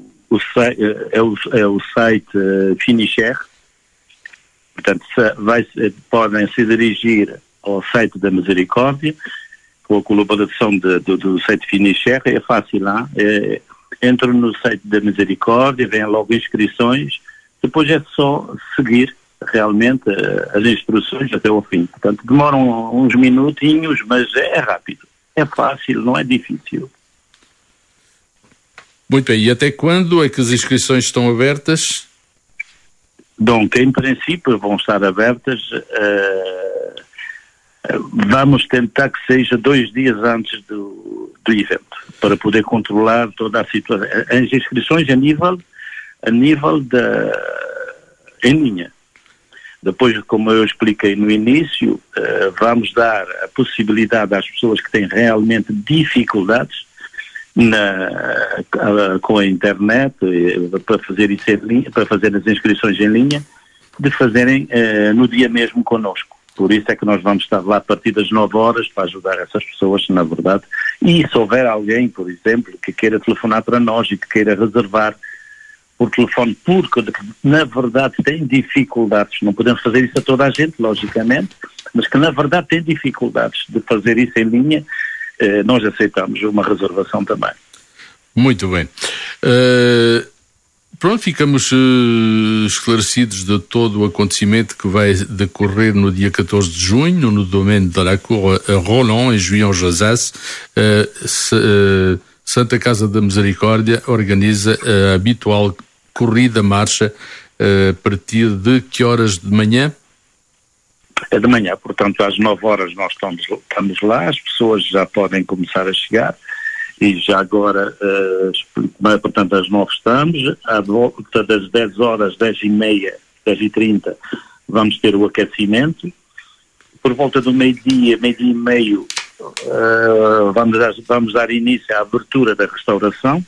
site Finisher. Portanto, podem se dirigir ao site da Misericórdia, com a colaboração do site Finisher. É fácil lá, entram no site da Misericórdia, vêm logo inscrições, depois é só seguir realmente as instruções até ao fim. Portanto, demoram uns minutinhos, mas é rápido, é fácil, não é difícil. Muito bem, e até quando é que as inscrições estão abertas? Donc, em princípio vão estar abertas... vamos tentar que seja 2 dias antes do evento, para poder controlar toda a situação. As inscrições a nível em linha. Depois, como eu expliquei no início, vamos dar a possibilidade às pessoas que têm realmente dificuldades com a internet, para fazer isso em linha, para fazer as inscrições em linha, de fazerem no dia mesmo connosco. Por isso é que nós vamos estar lá a partir das 9 horas para ajudar essas pessoas, na verdade. E se houver alguém, por exemplo, que queira telefonar para nós e que queira reservar por telefone, porque na verdade tem dificuldades, não podemos fazer isso a toda a gente, logicamente, mas que na verdade tem dificuldades de fazer isso em linha, nós aceitamos uma reservação também. Muito bem. Pronto, ficamos esclarecidos de todo o acontecimento que vai decorrer no dia 14 de junho, no domaine de la Cour Roland, em Juion-Josas. Santa Casa da Misericórdia organiza a habitual corrida-marcha a partir de que horas de manhã? É de manhã, portanto às 9 horas nós estamos lá, as pessoas já podem começar a chegar. E já agora, portanto, às 9 estamos, à volta das 10 horas, 10h30, 10h30, vamos ter o aquecimento. Por volta do meio-dia, meio-dia e meio, vamos dar início à abertura da restauração.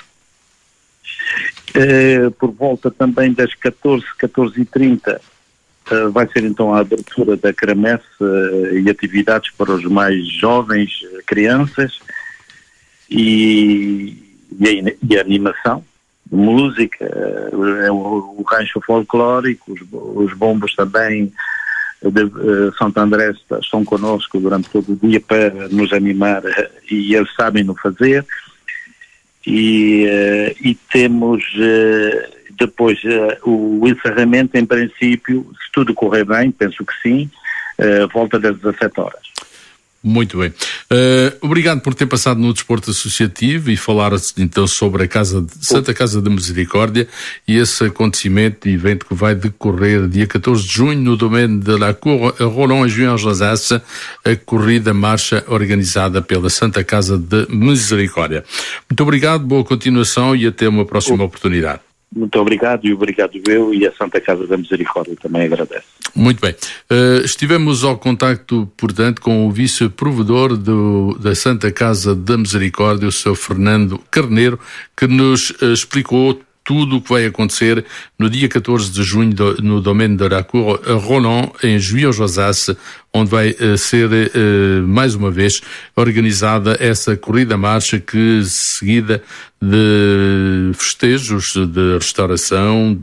Por volta também das 14h30, vai ser então a abertura da quermesse e atividades para os mais jovens, crianças. E a animação música, o rancho folclórico, os bombos também de Santo André estão connosco durante todo o dia para nos animar e eles sabem-no fazer. E temos depois o encerramento, em princípio, se tudo correr bem, penso que sim, volta das 17 horas. Muito bem. Obrigado por ter passado no Desporto Associativo e falar então sobre a Santa Casa da Misericórdia e esse acontecimento e evento que vai decorrer dia 14 de junho no Domaine de la Cour Roland et Juin Josas, a corrida marcha organizada pela Santa Casa de Misericórdia. Muito obrigado, boa continuação e até uma próxima oportunidade. Muito obrigado e obrigado eu e a Santa Casa da Misericórdia também agradece. Muito bem. Estivemos ao contacto, portanto, com o vice-provedor da Santa Casa da Misericórdia, o Sr. Fernando Carneiro, que nos explicou tudo o que vai acontecer no dia 14 de junho no Domaine de la Cour Roland, em Juiz-Josas, onde vai ser mais uma vez organizada essa corrida-marcha que, seguida de festejos, de restauração,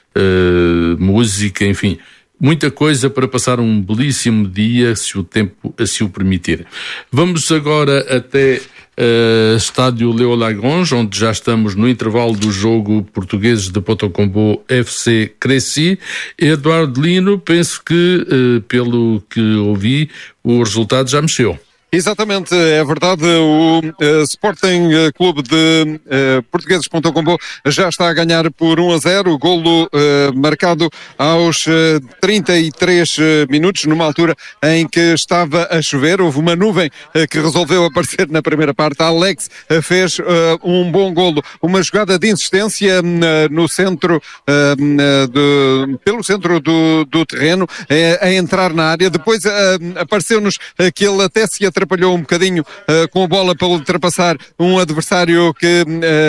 música, enfim, muita coisa para passar um belíssimo dia, se o tempo assim o permitir. Vamos agora até estádio Léo Lagrange, onde já estamos no intervalo do jogo Portugueses de Potocombo FC Crécy. Eduardo Lino, penso que, pelo que ouvi, o resultado já mexeu. Exatamente, é verdade, o Sporting Clube de Portugueses Potocombo já está a ganhar por 1-0, o golo marcado aos 33 minutos, numa altura em que estava a chover, houve uma nuvem que resolveu aparecer na primeira parte. Alex fez um bom golo, uma jogada de insistência no centro, pelo centro do terreno, a entrar na área, depois apareceu-nos que ele até se atrapalhou um bocadinho com a bola para ultrapassar um adversário que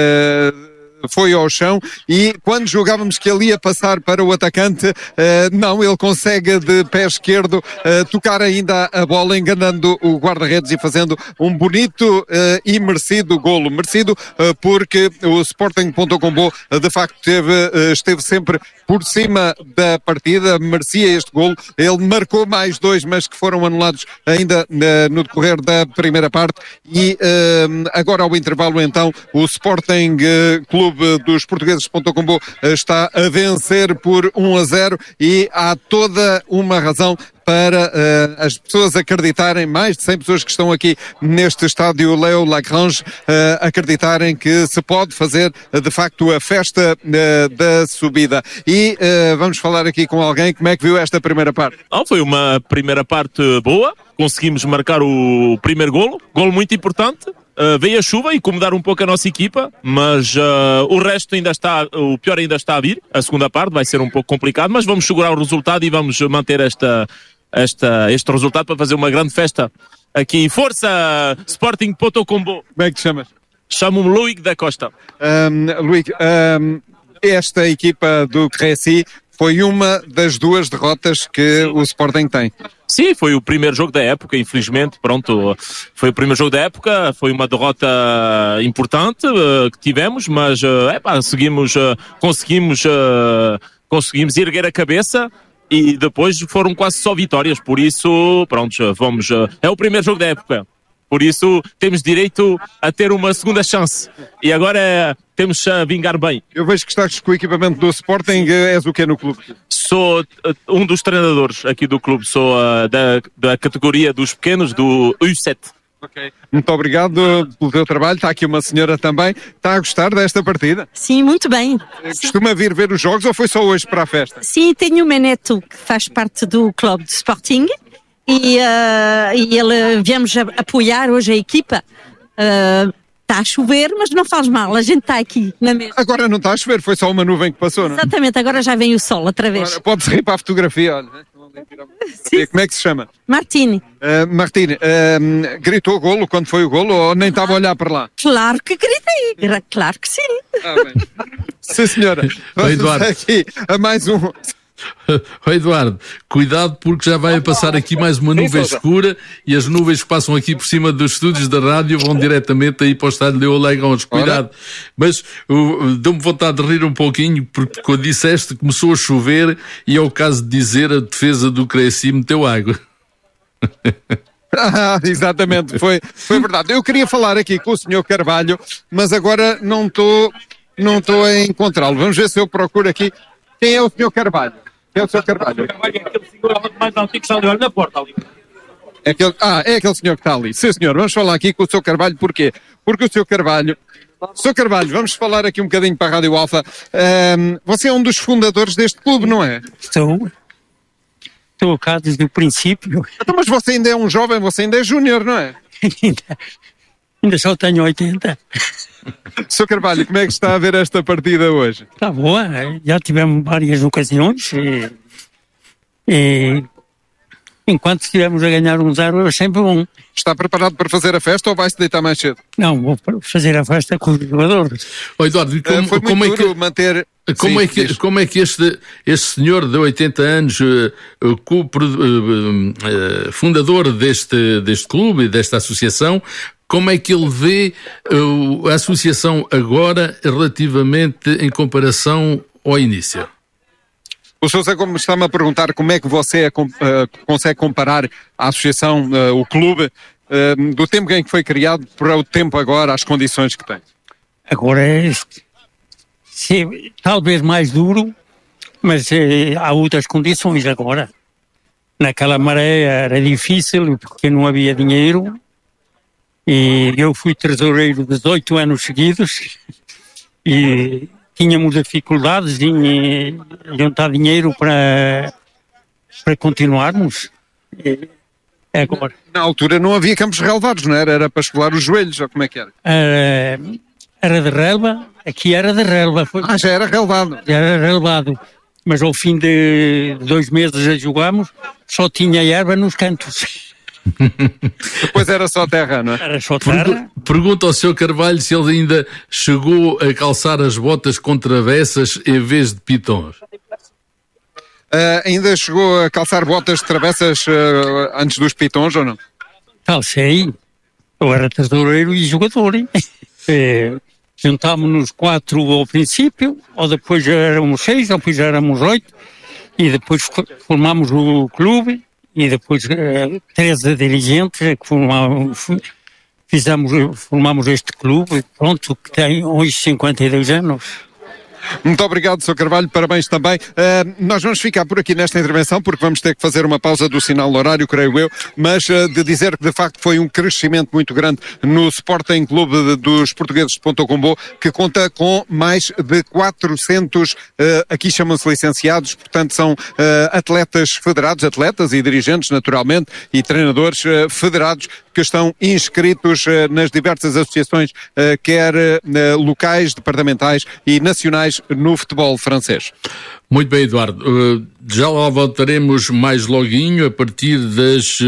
foi ao chão, e quando julgávamos que ele ia passar para o atacante, não, ele consegue de pé esquerdo tocar ainda a bola, enganando o guarda-redes e fazendo um bonito e merecido golo. Merecido porque o Sporting Potocombo de facto esteve sempre por cima da partida, merecia este golo. Ele marcou mais 2, mas que foram anulados ainda no decorrer da primeira parte, e agora ao intervalo então o Sporting Clube dos Portugueses de Potocombo está a vencer por 1-0, e há toda uma razão para as pessoas acreditarem, mais de 100 pessoas que estão aqui neste estádio Léo Lagrange, acreditarem que se pode fazer de facto a festa da subida. E vamos falar aqui com alguém. Como é que viu esta primeira parte? Foi uma primeira parte boa, conseguimos marcar o primeiro golo muito importante. Veio a chuva e incomodar um pouco a nossa equipa, mas o resto ainda está, o pior ainda está a vir. A segunda parte vai ser um pouco complicado, mas vamos segurar o resultado e vamos manter este resultado para fazer uma grande festa aqui. Força Sporting Potocombo! Como é que te chamas? Chamo-me Luís da Costa. Luís, esta equipa do Crécy foi uma das 2 derrotas que o Sporting tem. Sim, foi o primeiro jogo da época, infelizmente, pronto, foi o primeiro jogo da época, foi uma derrota importante que tivemos, mas conseguimos erguer a cabeça e depois foram quase só vitórias, por isso, pronto, é o primeiro jogo da época. Por isso, temos direito a ter uma segunda chance. E agora temos a vingar bem. Eu vejo que estás com o equipamento do Sporting. És o que no clube? Sou um dos treinadores aqui do clube. Sou da categoria dos pequenos, do U7. Okay. Muito obrigado pelo teu trabalho. Está aqui uma senhora também. Está a gostar desta partida? Sim, muito bem. Costuma vir ver os jogos ou foi só hoje para a festa? Sim, tenho o meu neto que faz parte do clube de Sporting. E ele viemos apoiar hoje a equipa. Está a chover, mas não faz mal, a gente está aqui na mesa. Agora não está a chover, foi só uma nuvem que passou, não é? Exatamente, agora já vem o sol outra vez. Agora pode-se rir para a fotografia, olha. Sim. Como é que se chama? Martini. Martini, gritou golo quando foi o golo ou nem estava a olhar para lá? Claro que gritei, claro que sim. Bem. Sim, senhora. Vamos aqui a mais um... Eduardo, cuidado porque já vai passar aqui mais uma nuvem escura e as nuvens que passam aqui por cima dos estúdios da rádio vão diretamente aí para o estádio de Olegões. Cuidado. Mas deu-me vontade de rir um pouquinho porque quando disseste começou a chover e é o caso de dizer a defesa do Cresci meteu água. Exatamente, foi verdade. Eu queria falar aqui com o Sr. Carvalho, mas agora não estou a encontrá-lo. Vamos ver se eu procuro aqui. Quem é o Sr. Carvalho? Quem é o Sr. Carvalho? O Carvalho é aquele senhor mais antigo que está ali, olha na porta ali. É aquele senhor que está ali. Sim, senhor. Vamos falar aqui com o Sr. Carvalho. Porquê? Porque o Sr. Carvalho... Sr. Carvalho, vamos falar aqui um bocadinho para a Rádio Alfa. Você é um dos fundadores deste clube, não é? Estou cá desde o princípio. Então, mas você ainda é um jovem, você ainda é júnior, não é? Ainda só tenho 80. Sr. Carvalho, como é que está a ver esta partida hoje? Está boa, já tivemos várias ocasiões e enquanto estivemos a ganhar 1-0 é sempre bom. Está preparado para fazer a festa ou vai-se deitar mais cedo? Não, vou fazer a festa com os jogadores. Eduardo, foi muito duro manter... Como é que este senhor de 80 anos, fundador deste clube e desta associação, como é que ele vê a associação agora relativamente em comparação ao início? O senhor está-me a perguntar como é que você consegue comparar a associação, o clube, do tempo em que foi criado para o tempo agora, as condições que tem? Agora é talvez mais duro, mas há outras condições agora. Naquela maré era difícil porque não havia dinheiro e eu fui tesoureiro 18 anos seguidos e tínhamos dificuldades em juntar dinheiro para continuarmos. Agora. Na altura não havia campos relevados, não era? Era para escolar os joelhos, ou como é que era? Era de relva, aqui era de relva. Já era relevado. Já era relevado, mas ao fim de 2 meses a jogarmos, só tinha erva nos cantos. Depois era só terra, não é? Era só terra. Pergunta ao Sr. Carvalho se ele ainda chegou a calçar as botas com travessas em vez de pitons. Ainda chegou a calçar botas de travessas antes dos pitons ou não? Calcei. Eu era tesoureiro e jogador. Juntámos-nos 4 ao princípio, ou depois já éramos 6, ou depois já éramos 8, e depois formámos o clube. E depois 13 dirigentes que formamos este clube, pronto, que tem hoje 52 anos. Muito obrigado, Sr. Carvalho, parabéns também. Nós vamos ficar por aqui nesta intervenção porque vamos ter que fazer uma pausa do sinal horário, creio eu, mas de dizer que de facto foi um crescimento muito grande no Sporting Clube dos Portugueses de Ponta Combo, que conta com mais de 400, aqui chamam-se licenciados, portanto são atletas federados, atletas e dirigentes naturalmente, e treinadores federados que estão inscritos nas diversas associações, quer locais, departamentais e nacionais no futebol francês. Muito bem, Eduardo. Já lá voltaremos mais loguinho, a partir das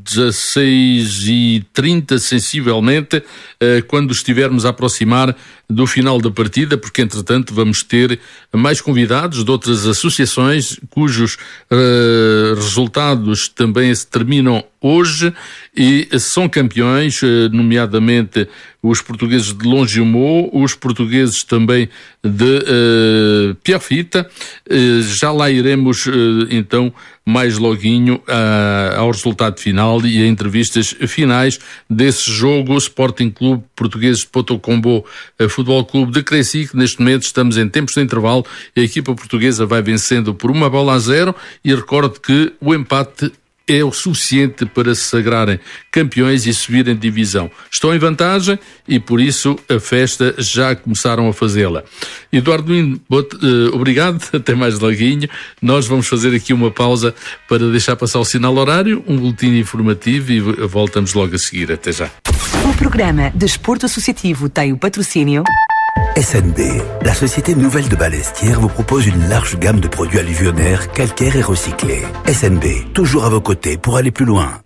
16h30, sensivelmente, quando estivermos a aproximar do final da partida, porque, entretanto, vamos ter mais convidados de outras associações cujos resultados também se terminam hoje e são campeões, nomeadamente os portugueses de Longjumeau, os portugueses também de Pierrefitte. Já lá iremos então mais loguinho ao resultado final e a entrevistas finais desse jogo Sporting Clube Portugueses de Ponta Combo Futebol Clube de Cresci, que neste momento estamos em tempos de intervalo e a equipa portuguesa vai vencendo por 1-0 e recordo que o empate é o suficiente para se sagrarem campeões e subirem de divisão. Estão em vantagem e, por isso, a festa já começaram a fazê-la. Eduardo Nuno, obrigado, até mais loguinho. Nós vamos fazer aqui uma pausa para deixar passar o sinal horário, um boletim informativo e voltamos logo a seguir. Até já. O programa Desporto Associativo tem o patrocínio... SNB, la société nouvelle de Balestière vous propose une large gamme de produits alluvionnaires, calcaires et recyclés. SNB, toujours à vos côtés pour aller plus loin.